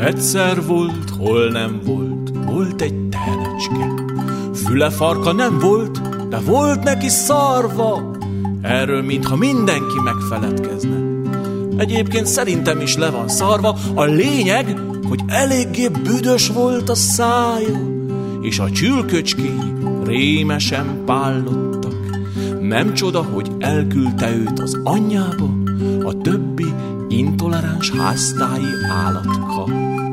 Egyszer volt, hol nem volt, volt egy tehenecske. Füle, farka nem volt, de volt neki szarva. Erről mintha mindenki megfeledkezne. Egyébként szerintem is le van szarva. A lényeg, hogy eléggé büdös volt a szája, és a csülköcskéi rémesen pállottak. Nem csoda, hogy elküldte őt az anyjába a többi intoleráns háztáji állatka.